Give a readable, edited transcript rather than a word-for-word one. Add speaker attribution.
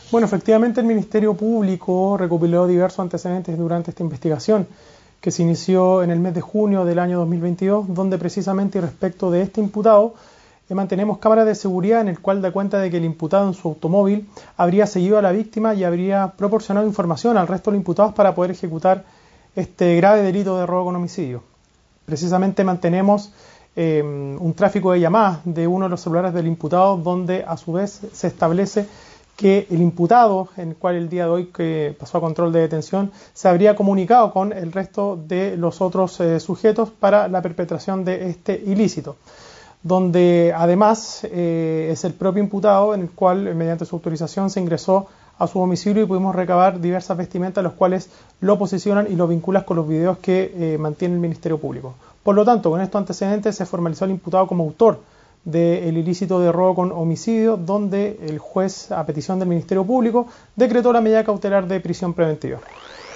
Speaker 1: Bueno, efectivamente el Ministerio Público recopiló diversos antecedentes durante esta investigación que se inició en el mes de junio del año 2022, donde precisamente respecto de este imputado mantenemos cámaras de seguridad en el cual da cuenta de que el imputado en su automóvil habría seguido a la víctima y habría proporcionado información al resto de los imputados para poder ejecutar este grave delito de robo con homicidio. Precisamente mantenemos un tráfico de llamadas de uno de los celulares del imputado, donde a su vez se establece que el imputado, en el cual el día de hoy que pasó a control de detención, se habría comunicado con el resto de los otros sujetos para la perpetración de este ilícito, donde además es el propio imputado en el cual mediante su autorización se ingresó a su domicilio y pudimos recabar diversas vestimentas, los cuales lo posicionan y lo vinculan con los videos que mantiene el Ministerio Público. Por lo tanto, con estos antecedentes se formalizó al imputado como autor del ilícito de robo con homicidio, donde el juez, a petición del Ministerio Público, decretó la medida cautelar de prisión preventiva.